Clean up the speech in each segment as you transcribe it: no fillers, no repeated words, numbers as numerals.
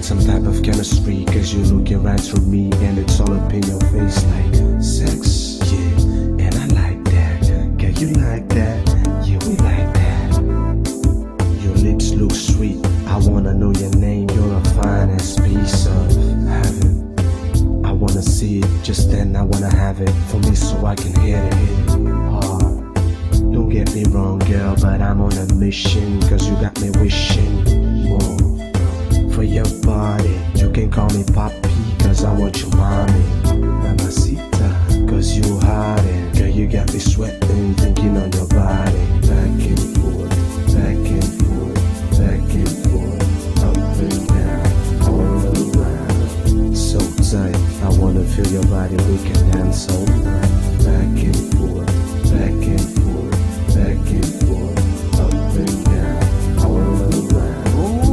got some type of chemistry, cause you're looking right through me and it's all up in your face like sex, yeah. And I like that, girl, you like that, yeah, we like that. Your lips look sweet, I wanna know your name, you're a finest piece of heaven. I wanna see it, just then I wanna have it for me so I can hit it hard. Don't get me wrong, girl, but I'm on a mission, cause you got me wishing more for your body. You can call me papi, cause I want your mommy. Mamacita, cause you hot and girl, you got me sweating, thinking on your body. Back and forth, back and forth, back and forth, up and down, all around. So tight, I wanna feel your body, we can dance all night. Back and forth, back and forth, back and forth, up and down, all around.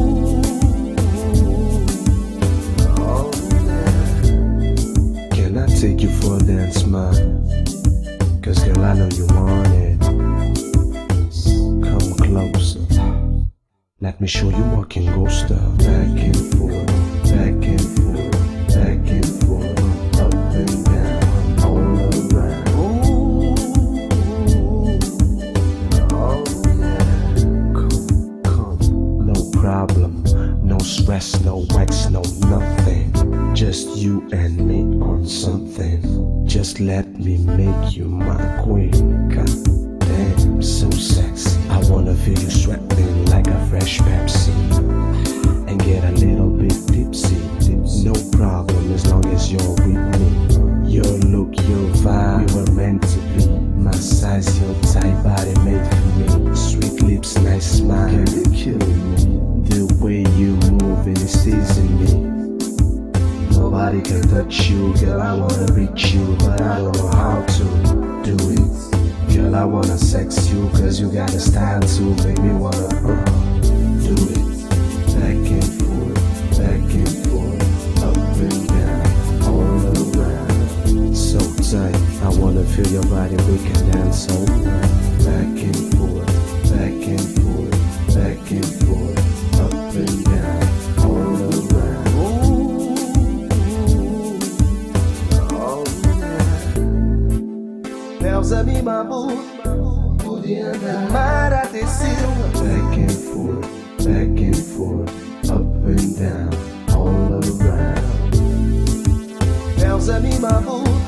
Oh, yeah. Can I take you for a dance, man? Cause girl, I know you want it. Come closer, let me show you what can go stuff. Back and forth, back and forth, back and forth, up and down, all around. Oh yeah. Come, no problem, no stress, no wax, no nothing. Just you and me on something. Just let me make you my queen. God damn, so sexy. I wanna feel you sweating like a fresh Pepsi and get a little bit tipsy. No problem as long as you're with me. Your look, your vibe, we were meant to be. My size, your type, body made for me. Sweet lips, nice smile, girl, you're killing me. The way you move and it stays in me. Nobody can touch you, girl, I wanna reach you, but I don't know how to do it. Girl, I wanna sex you, cause you got a style to make me wanna do it. Back and forth, back and forth, up and down, all around. So tight, I wanna feel your body, we can dance all night. Back and forth, back and forth, back and forth, up and down, all around. Meus me babu, Mara Silva. Back and forth, up and down, all around. Meus me babu.